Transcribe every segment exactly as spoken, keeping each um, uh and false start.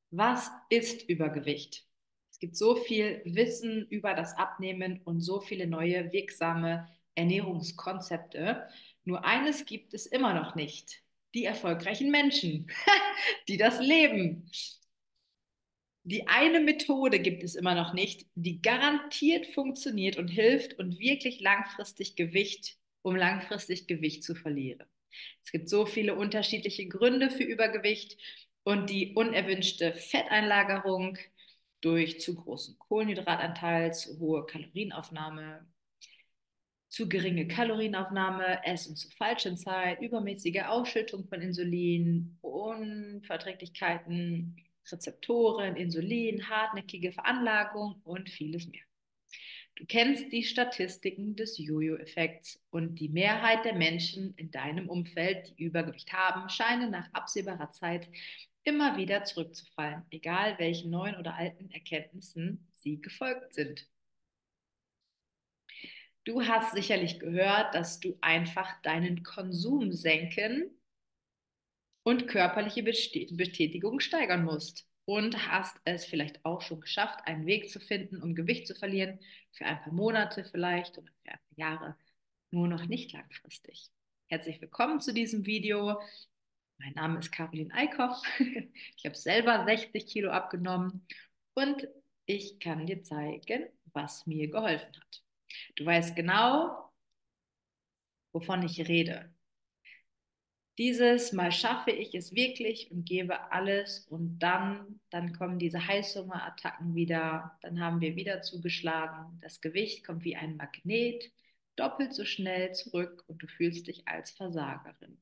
Was ist Übergewicht? Es gibt so viel Wissen über das Abnehmen und so viele neue wirksame Ernährungskonzepte. Nur eines gibt es immer noch nicht. Die erfolgreichen Menschen, die das leben. Die eine Methode gibt es immer noch nicht, die garantiert funktioniert und hilft und wirklich langfristig Gewicht, um langfristig Gewicht zu verlieren. Es gibt so viele unterschiedliche Gründe für Übergewicht und die unerwünschte Fetteinlagerung durch zu großen Kohlenhydratanteil, zu hohe Kalorienaufnahme, zu geringe Kalorienaufnahme, Essen zur falschen Zeit, übermäßige Ausschüttung von Insulin, Unverträglichkeiten, Rezeptoren, Insulin, hartnäckige Veranlagung und vieles mehr. Du kennst die Statistiken des Jojo-Effekts und die Mehrheit der Menschen in deinem Umfeld, die Übergewicht haben, scheinen nach absehbarer Zeit immer wieder zurückzufallen, egal welchen neuen oder alten Erkenntnissen sie gefolgt sind. Du hast sicherlich gehört, dass du einfach deinen Konsum senken und körperliche Bestätigung steigern musst. Und hast es vielleicht auch schon geschafft, einen Weg zu finden, um Gewicht zu verlieren, für ein paar Monate vielleicht oder für ein paar Jahre, nur noch nicht langfristig. Herzlich willkommen zu diesem Video. Mein Name ist Caroline Eickhoff. Ich habe selber sechzig Kilo abgenommen und ich kann dir zeigen, was mir geholfen hat. Du weißt genau, wovon ich rede. Dieses Mal schaffe ich es wirklich und gebe alles und dann, dann kommen diese Heißhungerattacken wieder, dann haben wir wieder zugeschlagen, das Gewicht kommt wie ein Magnet, doppelt so schnell zurück und du fühlst dich als Versagerin.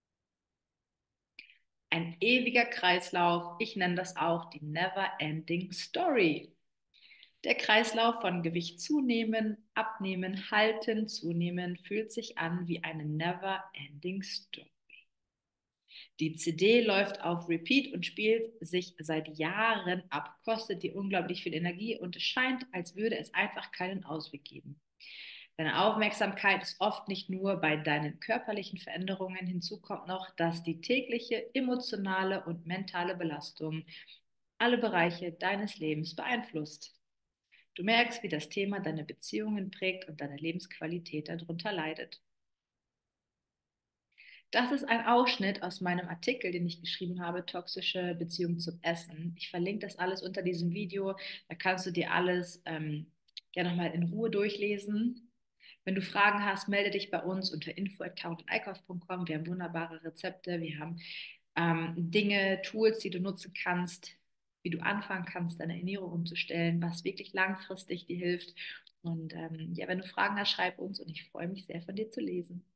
Ein ewiger Kreislauf, ich nenne das auch die Never-Ending Story. Der Kreislauf von Gewicht zunehmen, abnehmen, halten, zunehmen fühlt sich an wie eine Never-Ending Story. Die C D läuft auf Repeat und spielt sich seit Jahren ab, kostet dir unglaublich viel Energie und es scheint, als würde es einfach keinen Ausweg geben. Deine Aufmerksamkeit ist oft nicht nur bei deinen körperlichen Veränderungen, hinzu kommt noch, dass die tägliche emotionale und mentale Belastung alle Bereiche deines Lebens beeinflusst. Du merkst, wie das Thema deine Beziehungen prägt und deine Lebensqualität darunter leidet. Das ist ein Ausschnitt aus meinem Artikel, den ich geschrieben habe, toxische Beziehung zum Essen. Ich verlinke das alles unter diesem Video. Da kannst du dir alles ähm, ja nochmal in Ruhe durchlesen. Wenn du Fragen hast, melde dich bei uns unter info at caroline punkt com. Wir haben wunderbare Rezepte, wir haben ähm, Dinge, Tools, die du nutzen kannst, wie du anfangen kannst, deine Ernährung umzustellen, was wirklich langfristig dir hilft. Und ähm, ja, wenn du Fragen hast, schreib uns und ich freue mich sehr von dir zu lesen.